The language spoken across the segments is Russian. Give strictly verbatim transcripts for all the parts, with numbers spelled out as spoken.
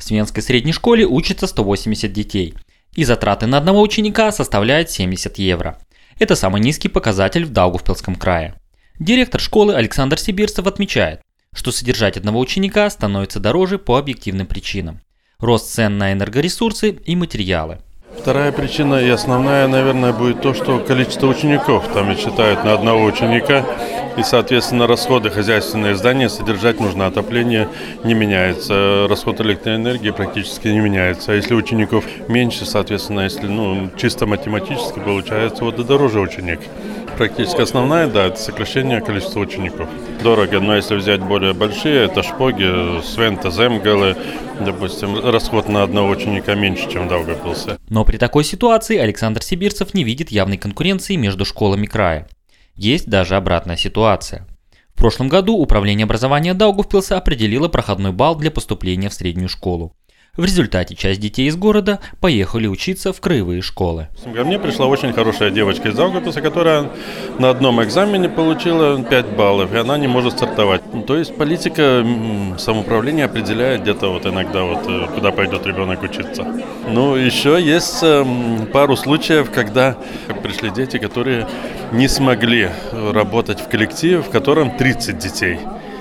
Свенской средней школе учатся сто восемьдесят детей, и затраты на одного ученика составляют семьдесят евро. Это самый низкий показатель в Даугавпилском крае. Директор школы Александр Сибирцев отмечает, что содержать одного ученика становится дороже по объективным причинам. Рост цен на энергоресурсы и материалы. Вторая причина и основная, наверное, будет то, что количество учеников там и считают на одного ученика, и, соответственно, расходы хозяйственные здания содержать нужно, отопление не меняется, расход электроэнергии практически не меняется. А если учеников меньше, соответственно, если ну, чисто математически получается, вот и дороже ученик. Практически основная, да, это сокращение количества учеников. Дорого, но если взять более большие, это шпоги, свента, земгалы, допустим, расход на одного ученика меньше, чем в Даугавпилсе. Но при такой ситуации Александр Сибирцев не видит явной конкуренции между школами края. Есть даже обратная ситуация. В прошлом году Управление образования Даугавпилса определило проходной балл для поступления в среднюю школу. В результате часть детей из города поехали учиться в краевые школы. Ко мне пришла очень хорошая девочка из Даугавпилса, которая на одном экзамене получила пять баллов, и она не может стартовать. То есть политика самоуправления определяет где-то вот иногда, вот, куда пойдет ребенок учиться. Ну, еще есть пару случаев, когда пришли дети, которые не смогли работать в коллективе, в котором тридцать детей.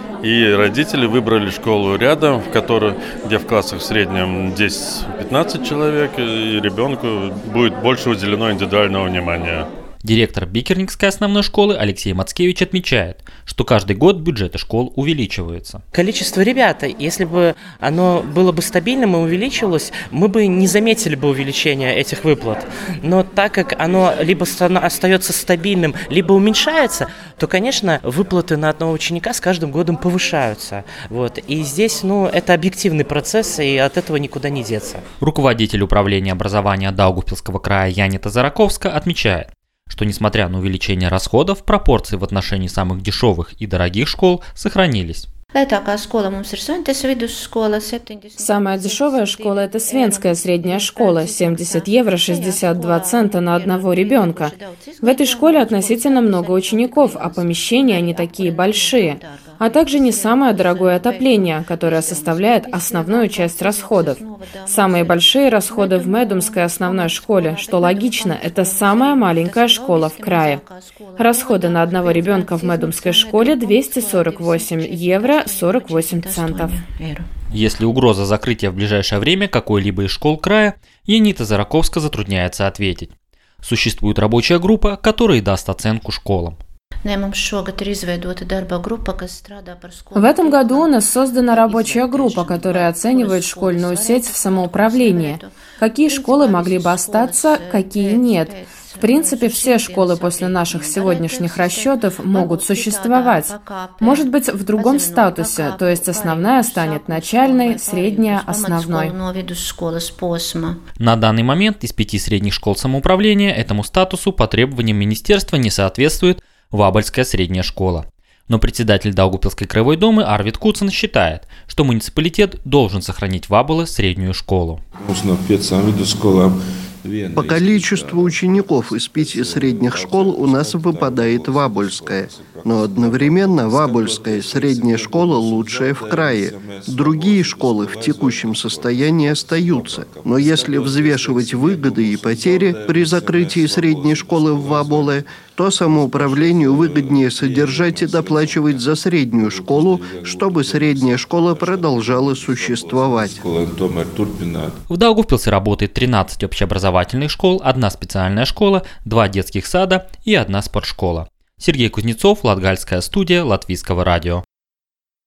И родители выбрали школу рядом, в которой, где в классах в среднем десять-пятнадцать человек, и ребенку будет больше уделено индивидуального внимания. Директор Бикерникской основной школы Алексей Мацкевич отмечает, что каждый год бюджеты школ увеличиваются. Количество ребят, если бы оно было бы стабильным и увеличивалось, мы бы не заметили бы увеличения этих выплат. Но так как оно либо остается стабильным, либо уменьшается, то, конечно, выплаты на одного ученика с каждым годом повышаются. Вот. И здесь, ну, это объективный процесс, и от этого никуда не деться. Руководитель управления образования Даугавпилского края Янита Зараковска отмечает, что несмотря на увеличение расходов, пропорции в отношении самых дешевых и дорогих школ сохранились. Самая дешевая школа – это Свенская средняя школа, семьдесят евро шестьдесят два цента на одного ребенка. В этой школе относительно много учеников, а помещения не такие большие. А также не самое дорогое отопление, которое составляет основную часть расходов. Самые большие расходы в Медумской основной школе, что логично, это самая маленькая школа в крае. Расходы на одного ребенка в Медумской школе двести сорок восемь евро сорок восемь центов. Если угроза закрытия в ближайшее время какой-либо из школ края, Янита Зараковска затрудняется ответить. Существует рабочая группа, которая даст оценку школам. В этом году у нас создана рабочая группа, которая оценивает школьную сеть в самоуправлении. Какие школы могли бы остаться, какие нет. В принципе, все школы после наших сегодняшних расчетов могут существовать. Может быть, в другом статусе, то есть основная станет начальной, средняя – основной. На данный момент из пяти средних школ самоуправления этому статусу по требованиям министерства не соответствует Вабольская средняя школа. Но председатель Даугавпилской краевой думы Арвид Куцин считает, что муниципалитет должен сохранить Ваболы среднюю школу. По количеству учеников из пяти средних школ у нас выпадает Вабольская, но одновременно Вабольская средняя школа лучшая в крае. Другие школы в текущем состоянии остаются, но если взвешивать выгоды и потери при закрытии средней школы в Ваболе, то самоуправлению выгоднее содержать и доплачивать за среднюю школу, чтобы средняя школа продолжала существовать. В Даугавпилсе работает тринадцать общеобразовательных школ, одна специальная школа, два детских сада и одна спортшкола. Сергей Кузнецов, Латгальская студия Латвийского радио.